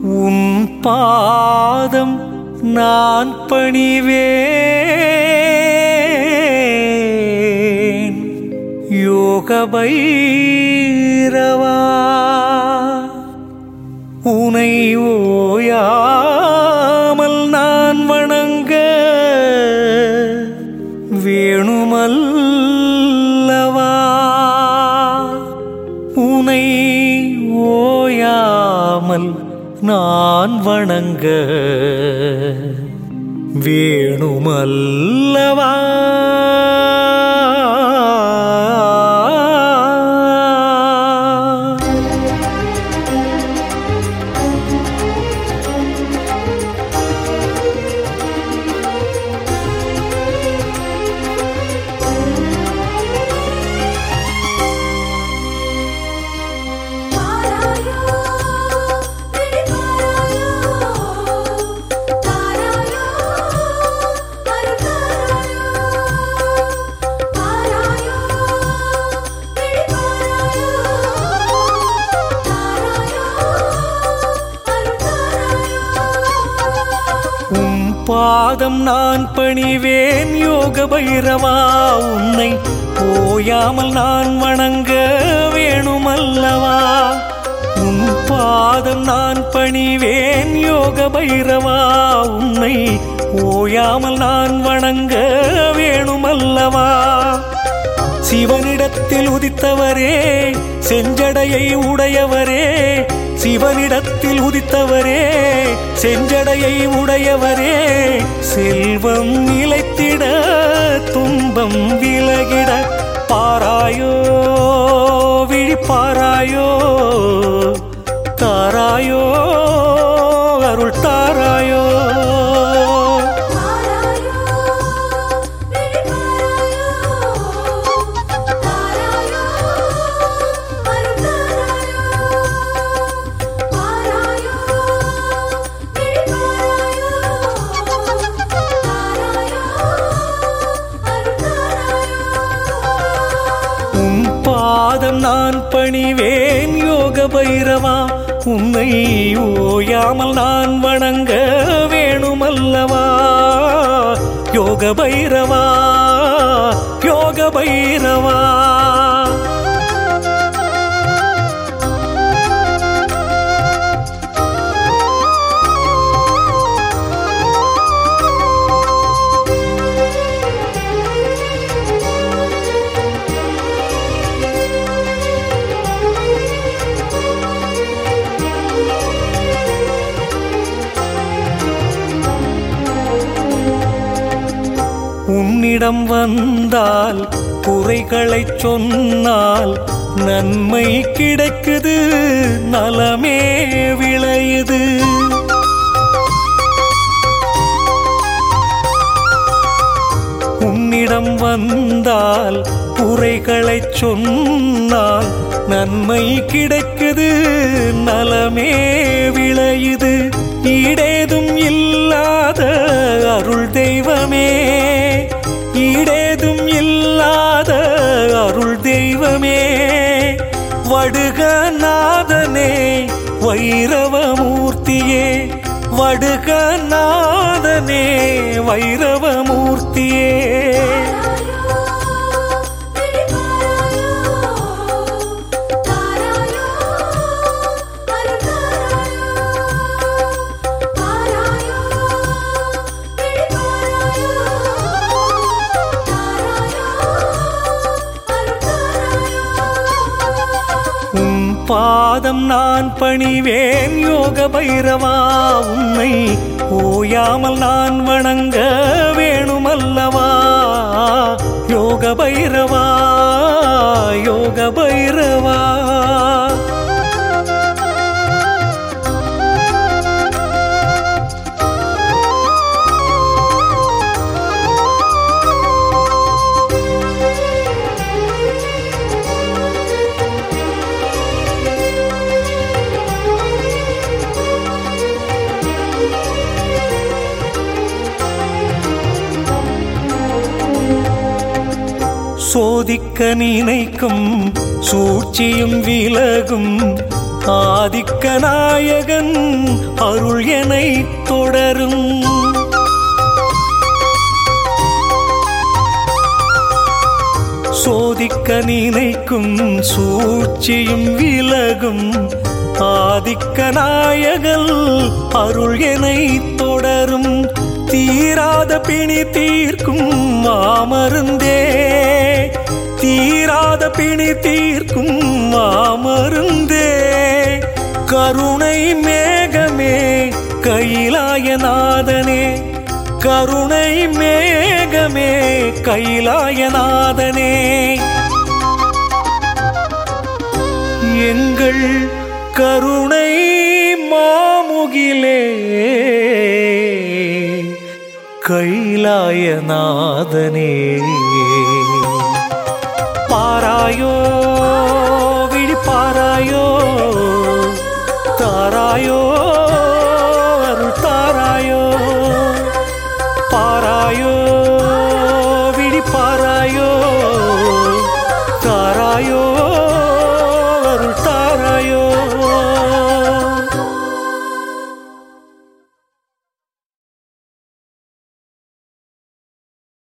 உன் பாதம் நான் பணிவேன் யோக பைரவா. உனை ஓயாமல் நான் வணங்க வேணுமல்லவா. உனை ஓயாமல் நான் வணங்க வேணுமல்லவா. பாதம் நான் பணிவேன் யோக பைரவா. உன்னை ஓயாமல் நான் வணங்க வேணுமல்லவா. உன் பாதம் நான் பணிவேன் யோக பைரவா. உன்னை ஓயாமல் நான் வணங்க வேணுமல்லவா. சிவனிடத்தில் உதித்தவரே செஞ்சடையை உடையவரே. சிவனிடத்தில் உதித்தவரே செஞ்சடையை உடையவரே. செல்வம் நிலைத்திட துன்பம் விலகிட பாராயோ விழிப்பாராயோ. தாராயோ அருள் தாராயோ. பாதம் நான் பணிவேன் யோக பைரவா. உன்னை ஓயாமல் நான் வணங்க வேணுமல்லவா. யோக பைரவா யோக பைரவா. உன்னிடம் வந்தால் குறைகளை சொன்னால் நன்மை கிடைக்குது நலமே விளையுது. உன்னிடம் வந்தால் குறைகளை சொன்னால் நன்மை கிடைக்குது நலமே விளையுது. ஈடேதும் இல்லாத அருள் தெய்வமே. ஈடேதும் இல்லாத அருள் தெய்வமே. வடுகநாதனே வைரவமூர்த்தியே. வடுகநாதனே வைரவமூர்த்தியே. பாதம் நான் பணிவேன் யோக பைரவா. உன்னை ஓயாமல் நான் வணங்க வேணுமல்லவா. யோக பைரவா யோக பைரவா. சோதிக்க நினைக்கும் சூழ்ச்சியும் விலகும். ஆதிக்க நாயகன் அருள் எனை தொடரும். சோதிக்க நினைக்கும் சூழ்ச்சியும் விலகும். ஆதிக்க நாயகன் அருள் எனை தொடரும். தீராத பிணி தீர்க்கும் மாமருந்தே, தீராத பிணி தீர்க்கும் மாமருந்தே. கருணை மேகமே கைலாயநாதனே, கருணை மேகமே கைலாயநாதனே. எங்கள் கருணை மாமுகிலே கைலாயநாதனே. பாராயோ விழிப்பாராயோ, தாராயோ அருள் தாராயோ. பாராயோ விழிப்பாராயோ, தாராயோ